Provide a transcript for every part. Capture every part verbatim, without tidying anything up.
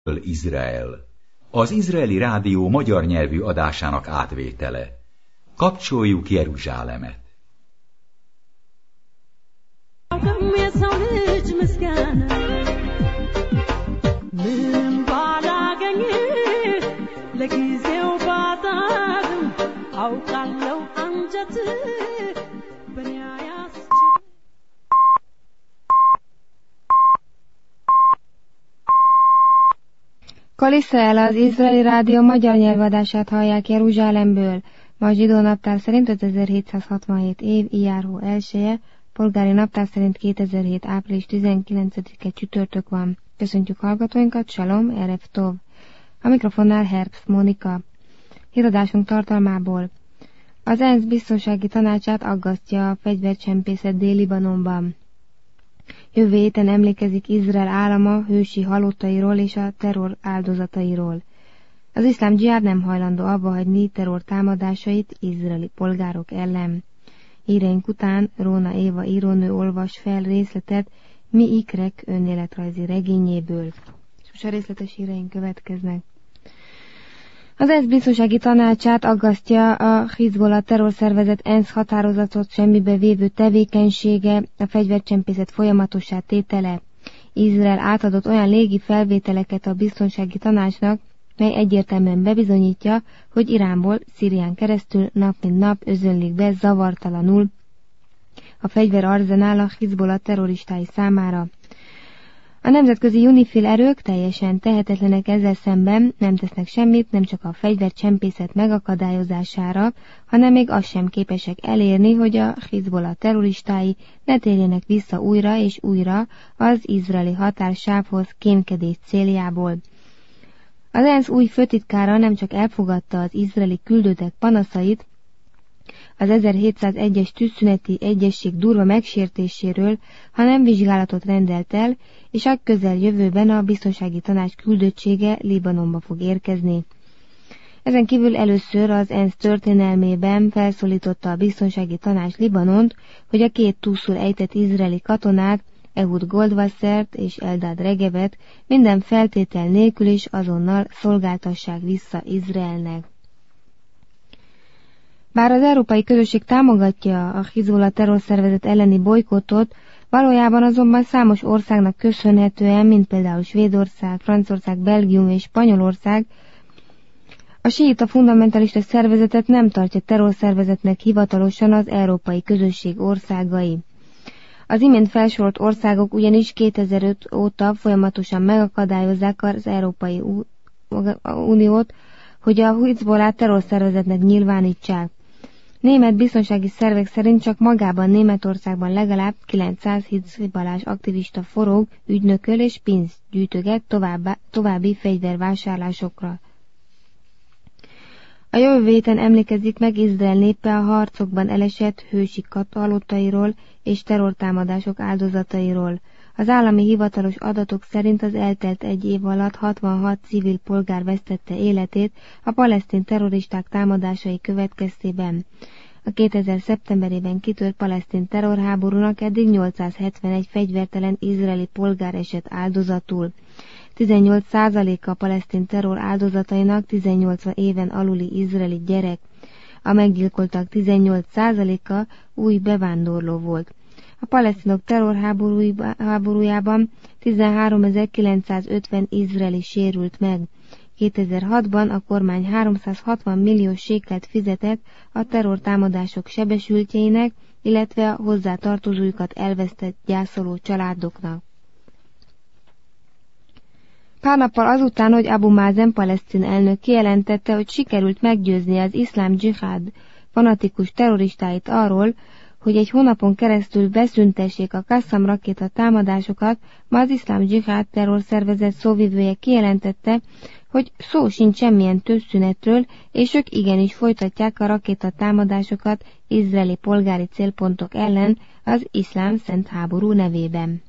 Izrael. Az izraeli rádió magyar nyelvű adásának átvétele. Kapcsoljuk Jeruzsálemet. Kol Izrael, az izraeli rádió magyar nyelvadását hallják Jeruzsálemből. Ma zsidó naptár szerint ötezer-hétszázhatvanhét év, ijáró elsője, polgári naptár szerint kétezer-hét április tizenkilencedike csütörtök van. Köszöntjük hallgatóinkat, Shalom, Erev Tov. A mikrofonnál Herbst Mónika. Híradásunk tartalmából. Az ENSZ biztonsági tanácsát aggasztja a fegyvercsempészet Dél-Libanonban. Jövő héten emlékezik Izrael állama hősi halottairól és a terror áldozatairól. Az iszlám dzsihád nem hajlandó abba hagyni terror támadásait izraeli polgárok ellen. Híreink után Róna Éva írónő olvas fel részletet Mi ikrek önéletrajzi regényéből. És most a részletes híreink következnek. Az ENSZ biztonsági tanácsát aggasztja a Hizbollah terrorszervezet ENSZ határozatot semmibe vévő tevékenysége, a fegyvercsempészet folyamatossá tétele. Izrael átadott olyan légi felvételeket a biztonsági tanácsnak, mely egyértelműen bebizonyítja, hogy Iránból Szírián keresztül nap mint nap özönlik be zavartalanul a fegyverarzenál a Hizbollah terroristái számára. A nemzetközi UNIFIL erők teljesen tehetetlenek ezzel szemben, nem tesznek semmit, nem csak a fegyvercsempészet megakadályozására, hanem még azt sem képesek elérni, hogy a Hizbollah terroristái ne térjenek vissza újra és újra az izraeli határsávhoz kémkedés céljából. Az ENSZ új főtitkára nem csak elfogadta az izraeli küldöttek panaszait, az ezerhétszázegyes tűzszüneti egyezség durva megsértéséről, hanem vizsgálatot rendelt el, és a közeljövőben a biztonsági tanács küldöttsége Libanonba fog érkezni. Ezen kívül először az ENSZ történelmében felszólította a biztonsági tanács Libanont, hogy a két túlszul ejtett izraeli katonát, Ehud Goldwassert és Eldad Regevet minden feltétel nélkül is azonnal szolgáltassák vissza Izraelnek. Bár az európai közösség támogatja a Hizbollah terrorszervezet elleni bolykottot, valójában azonban számos országnak köszönhetően, mint például Svédország, Franciaország, Belgium és Spanyolország, a síita fundamentalista szervezetet nem tartja terrorszervezetnek hivatalosan az európai közösség országai. Az imént felsorolt országok ugyanis kétezer-öt óta folyamatosan megakadályozzák az Európai Uniót, hogy a Hizbollah terrorszervezetnek nyilvánítsák. Német biztonsági szervek szerint csak magában Németországban legalább kilencszáz hizbollás aktivista forog, ügynököl és pénzt gyűjtöget továbbá, további fegyvervásárlásokra. A jövő héten emlékezik meg Izrael népe a harcokban elesett hősi halottairól és terrortámadások áldozatairól. Az állami hivatalos adatok szerint az eltelt egy év alatt hatvanhat civil polgár vesztette életét a palesztin terroristák támadásai következtében. A kétezer szeptemberében kitört palesztin terrorháborúnak eddig nyolcszázhetvenegy fegyvertelen izraeli polgár esett áldozatul. tizennyolc százaléka a palesztin terror áldozatainak tizennyolc éven aluli izraeli gyerek. A meggyilkoltak tizennyolc százaléka új bevándorló volt. A palesztinok terrorháborújában tizenháromezer-kilencszázötven izraeli sérült meg. kétezer-hatban a kormány háromszázhatvan millió sékelt fizetett a terrortámadások sebesültjeinek, illetve a hozzátartozójukat elvesztett gyászoló családoknak. Pár nappal azután, hogy Abu Mazen palesztin elnök kijelentette, hogy sikerült meggyőzni az iszlám dzsihád fanatikus terroristáit arról, hogy egy hónapon keresztül beszüntessék a Qassam rakéta támadásokat, ma az iszlám dzsihád terrorszervezet szóvivője kijelentette, hogy szó sincs semmilyen tűzszünetről, és ők igenis folytatják a rakéta támadásokat izraeli polgári célpontok ellen az iszlám szent háború nevében.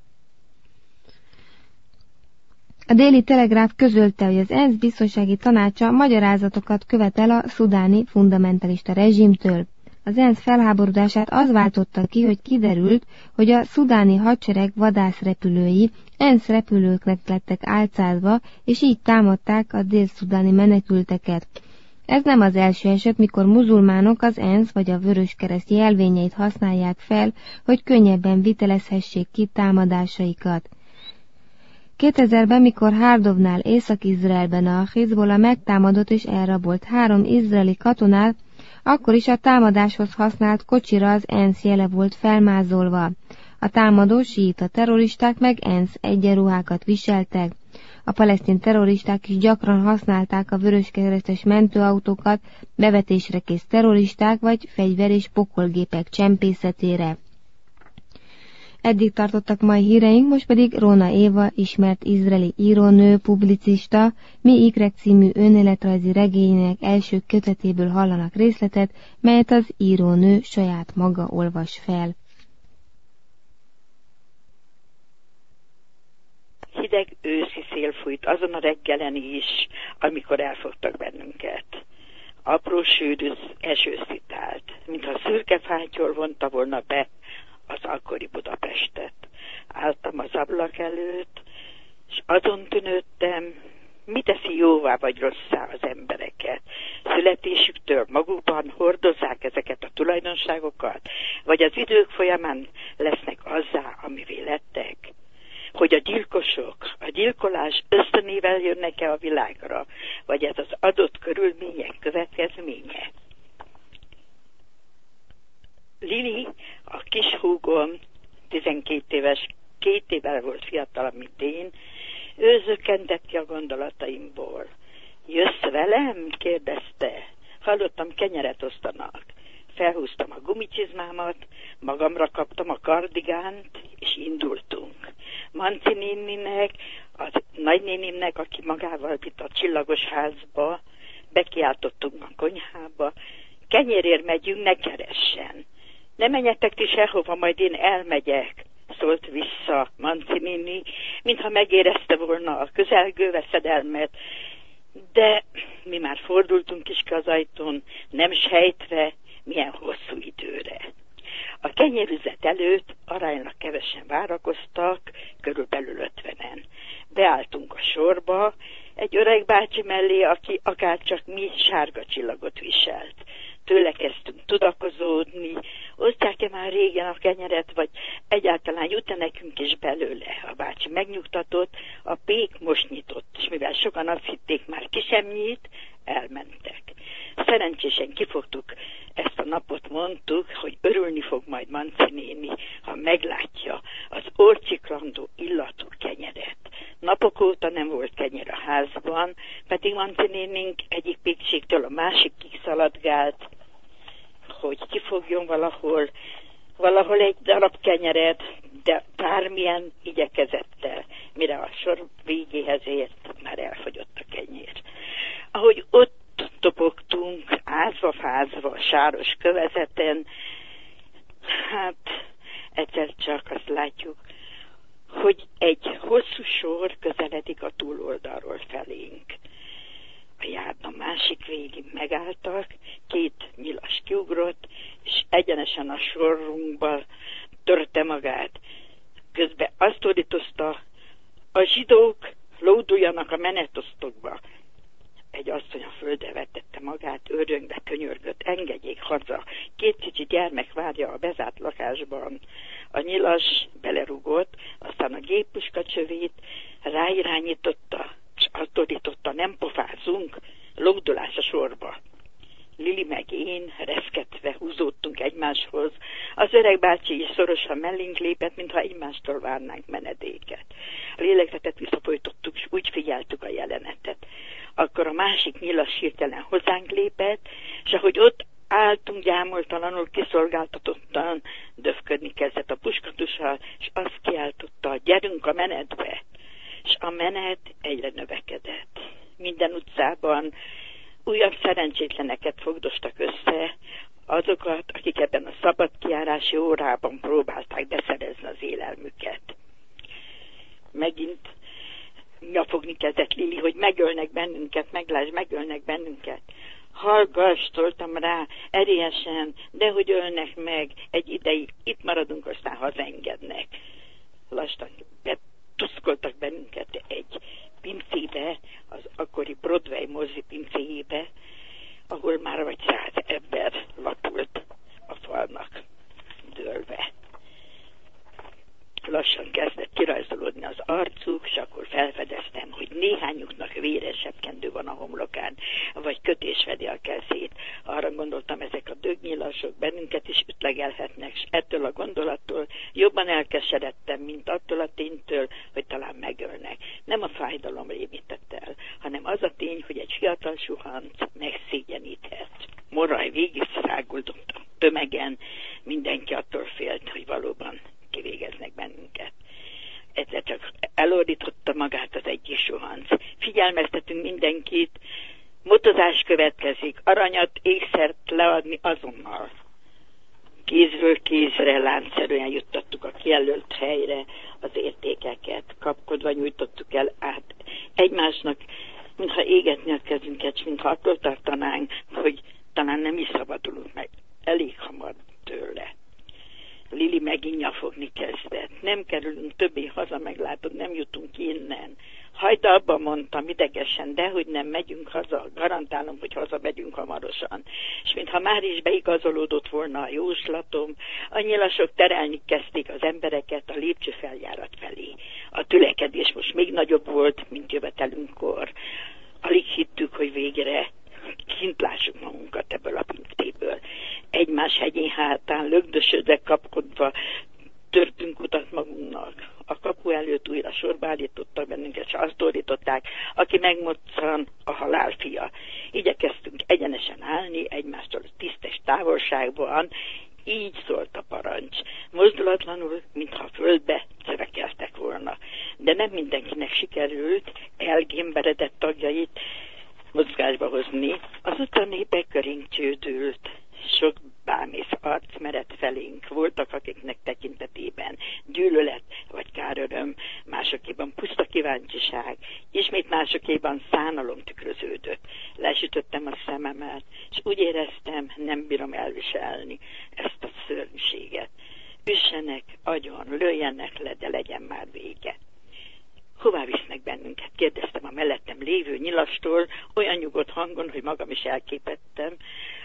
A Déli Telegráf közölte, hogy az ENSZ biztonsági tanácsa magyarázatokat követel a szudáni fundamentalista rezsimtől. Az ENSZ felháborodását az váltotta ki, hogy kiderült, hogy a szudáni hadsereg vadászrepülői ENSZ repülőknek lettek álcázva, és így támadták a dél-szudáni menekülteket. Ez nem az első eset, mikor muzulmánok az ENSZ vagy a Vöröskereszt jelvényeit használják fel, hogy könnyebben vitelezhessék ki támadásaikat. kétezerben, mikor Hardovnál, Észak-Izraelben a Hizbollah megtámadott és elrabolt három izraeli katonát, akkor is a támadáshoz használt kocsira az ENSZ jele volt felmázolva. A támadó síita terroristák meg ENSZ egyenruhákat viseltek. A palesztin terroristák is gyakran használták a vöröskeresztes mentőautókat bevetésre kész terroristák vagy fegyver- és pokolgépek csempészetére. Eddig tartottak mai híreink, most pedig Róna Éva, ismert izraeli írónő, publicista, Mi ikrek című önéletrajzi regényének első kötetéből hallanak részletet, melyet az írónő saját maga olvas fel. Hideg őszi szél fújt azon a reggelen is, amikor elfogtak bennünket. Apró sűrűz eső szitált, mintha szürke fátyol vonta volna be az akkori Budapestet. Álltam az ablak előtt, és azon tűnődtem, mi teszi jóvá vagy rosszá az embereket. Születésüktől magukban hordozzák ezeket a tulajdonságokat, vagy az idők folyamán lesznek azzá, amivé lettek. Hogy a gyilkosok, a gyilkolás ösztönével jönnek-e a világra, vagy ez az adott körülmények következménye. Lili, a kis húgom, tizenkét éves, két évvel volt fiatalabb, mint én, ő zökkentett ki a gondolataimból. Jössz velem? Kérdezte. Hallottam, kenyeret osztanak. Felhúztam a gumicsizmámat, magamra kaptam a kardigánt, és indultunk. Manci néninek, a nagynénimnek, aki magával vitt a csillagos házba, bekiáltottunk a konyhába, kenyérért megyünk, ne keressen. Ne menjetek ti sehova, majd én elmegyek, szólt vissza Manci néni, mintha megérezte volna a közelgő veszedelmet, de mi már fordultunk is ki az ajtón, nem sejtve, milyen hosszú időre. A kenyérüzet előtt aránylag kevesen várakoztak, körülbelül ötvenen. Beálltunk a sorba, egy öreg bácsi mellé, aki akárcsak mi sárga csillagot viselt. Tőle kezdtünk tudakozódni, osztják-e már régen a kenyeret, vagy egyáltalán jut-e nekünk is belőle. A bácsi megnyugtatott, a pék most nyitott, és mivel sokan azt hitték, már ki sem nyit, elmentek. Szerencsésen kifogtuk ezt a napot, mondtuk, hogy örülni fog majd Manci néni, ha meglátja az orcsiklandó illatú kenyeret. Napok óta nem volt kenyer a házban, pedig Manci nénink egyik pékségtől a másikig szaladgált, hogy kifogjon valahol, valahol egy darab kenyeret, de bármilyen igyekezettel, mire a sor végéhez ért, már elfogyott a kenyér. Ahogy ott topogtunk, ázva-fázva a sáros kövezeten, hát egyszer csak azt látjuk, hogy egy hosszú sor közeledik a túloldalról felénk. A járda másik végén megálltak, két nyilas kiugrott, és egyenesen a sorunkba törte magát. Közben azt ordítozta, a zsidók lóduljanak a menetosztokba. Egy asszony a földre vetette magát, öröngve könyörgött, engedjék haza. Két kicsi gyermek várja a bezárt lakásban. A nyilas belerugott, aztán a géppuska csövét ráirányította, és azt ordította, nem pofázunk, lódulás a sorba. Lili meg én reszketve húzódtunk egymáshoz. Az öreg bácsi is szorosan mellénk lépett, mintha egymástól várnánk menedéket. A lélegzetet visszafolytottuk, és úgy figyeltük a jelenetet. Akkor a másik nyilas hirtelen hozzánk lépett, és ahogy ott álltunk gyámoltalanul, kiszolgáltatottan, döfködni kezdett a puskatussal, és azt kiáltotta, gyerünk a menetbe. És a menet egyre növekedett. Minden utcában újabb szerencsétleneket fogdostak össze, azokat, akik ebben a szabadkijárási órában próbálták beszerezni az élelmüket. Megint nyafogni kezdett Lili, hogy megölnek bennünket, meglásd, megölnek bennünket. hallgass, szóltam rá erélyesen, de hogy ölnek meg, egy ideig itt maradunk, aztán hazaengednek. Lassan betuszkoltak bennünket egy pincébe, az akkori Broadway mozi pincéjébe, ahol már vagy száz ember lapult a falnak dőlve. Lassan kezdett kirajzolódni az arcuk, és akkor felfedeztem, hogy néhányuknak véresebb kendő van a homlokán, vagy kötés fedi a kezét. Arra gondoltam, ezek a dögnyilasok bennünket is ütlegelhetnek, és ettől a gondolattól jobban elkeseredtem, mint attól a ténytől, hogy talán megölnek. Nem a fájdalom rémített el, hanem az a tény, hogy egy fiatal suhanc megszégyeníthet. Moraj végig száguldott a tömegen, mindenki attól félt, hogy valóban kivégeznek bennünket. Egyszer csak elordította magát az egyik suhanc. Figyelmeztetünk mindenkit, motozás következik, aranyat, ékszert leadni azonnal. Kézről kézre láncszerűen juttattuk a kijelölt helyre az értékeket, kapkodva nyújtottuk el át egymásnak, mintha égetni a kezünket, s mintha attól tartanánk, hogy talán nem is szabadulunk meg elég hamar tőle. Lili megint nyafogni kezdett. Nem kerülünk többé haza, meglátod, nem jutunk innen. Hagyd abba, mondtam idegesen, de hogy nem megyünk haza, garantálom, hogy haza megyünk hamarosan. És mintha már is beigazolódott volna a jóslatom, a nyilasok terelni kezdték az embereket a lépcsőfeljárat felé. A tülekedés most még nagyobb volt, mint jövetelünkkor. Alig hittük, hogy végre kint lássuk magunkat ebből a pincéből. Egymás hegyén hátán lögdösödve kapkodva törtünk utat magunknak. A kapu előtt újra sorba állítottak bennünket, és azt ordították, aki megmoccan, a halál fia. Igyekeztünk egyenesen állni, egymástól tisztes távolságban, így szólt a parancs. Mozdulatlanul, mintha a földbe szövekeltek volna. De nem mindenkinek sikerült elgémberedett tagjait mozgásba hozni. Azután népek körénk csődült. Sok bámész arc merett felénk. Voltak, akiknek tekintetében gyűlölet vagy káröröm, másokéban puszta kíváncsiság, ismét másokéban szánalom tükröződött. Lesütöttem a szememet, és úgy éreztem, nem bírom elviselni ezt a szörnyűséget. Üssenek agyon, lőjenek le, de legyen már vége. Hová visznek bennünket? Kérdeztem a mellettem lévő nyilastól, olyan nyugodt hangon, hogy magam is elképettem,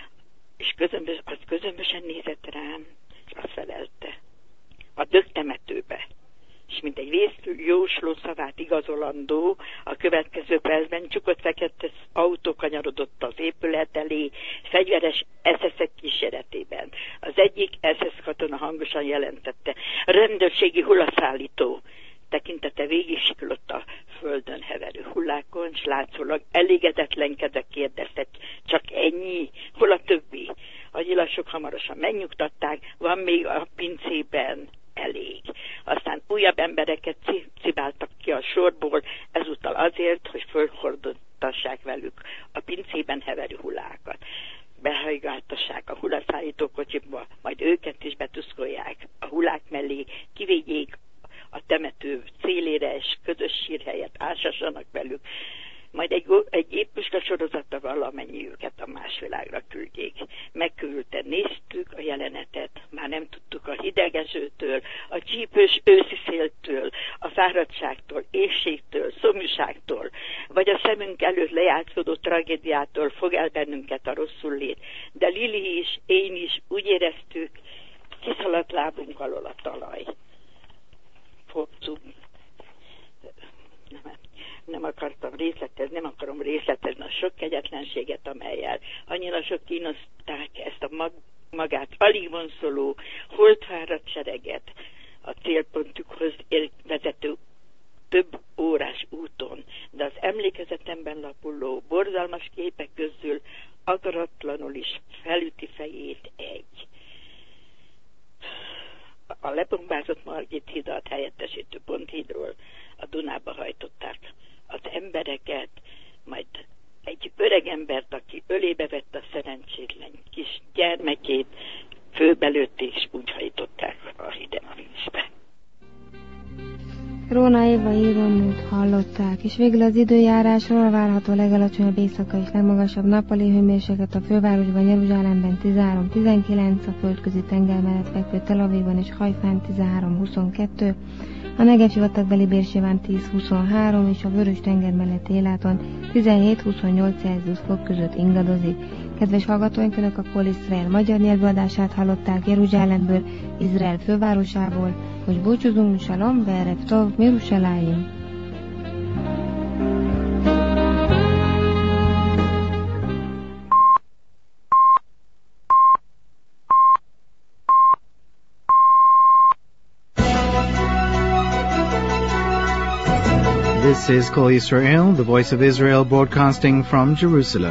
és közömbös, az közömbösen nézett rám, és azt felelte. A dögtemetőbe. És mint egy vészjósló szavát igazolandó, a következő percben csukott fekete autó kanyarodott az épület elé, fegyveres es es-ek kíséretében. Az egyik es es katona hangosan jelentette, rendőrségi hullaszállító. Tekintete végig siklott a földön heverő hullákon, s látszólag elégedetlenkedve kérdezte, csak ennyi? Hol a többi? A nyilasok hamarosan megnyugtatták, van még a pincében elég. Aztán újabb embereket cibáltak ki a sorból, ezúttal azért, hogy fölhordottassák velük a pincében heverő hullákat. Behajgáltassák a hullaszállító kocsiba, majd őket is betuszkolják a hullák mellé, kivédjék a temető célére, és közös sírhelyet ásassanak velük, majd egy, egy éppuska sorozata valamennyi őket a más világra küldjék. Megkülülten néztük a jelenetet, már nem tudtuk a hidegezőtől, a csípős őszi széltől, a fáradtságtól, éhségtől, szomjúságtól, vagy a szemünk előtt lejátszódó tragédiától fog el bennünket a rosszul lét. De Lili is, én is úgy éreztük, kiszaladt lábunk alól a talaj. Fogtuk. Nem, nem akartam részletezni, nem akarom részletezni a sok kegyetlenséget, amellyel annyira sok kínozták ezt a mag, magát alig vonszoló, holtfáradt sereget a célpontjukhoz vezető több órás úton, de az emlékezetemben lapuló borzalmas képek közül akaratlanul is felüti fejét egy. A lebombázott Margit hidat helyettesítő Ponthídról a Dunába hajtották az embereket, majd egy öregembert, aki ölébe vette a szerencsétlen kis gyermekét, főbelőtték, és úgy hajtották a hideg vízbe. Róna Éva írónőt hallották, és végül az időjárásról a várható legalacsonyabb éjszaka és legmagasabb nappali hőmérséklet a fővárosban, Jeruzsálemben tizenhárom tizenkilenc, a földközi tenger mellett fekvő Tel Avivban és Hajfán tizenhárom huszonkettő, a Negev sivatagbeli Bérsében tíz huszonhárom és a Vörös tenger melletti Éláton tizenhét huszonnyolc Celsius fok között ingadozik. Kedves hallgatóink, Önök a Kol Iszrael magyar nyelvadását hallották Jeruzsálemből, Izrael fővárosából. Most búcsúzunk, Shalom, Ve'erev Tov, Mirushalayim. This is Kol Israel, the voice of Israel, broadcasting from Jerusalem.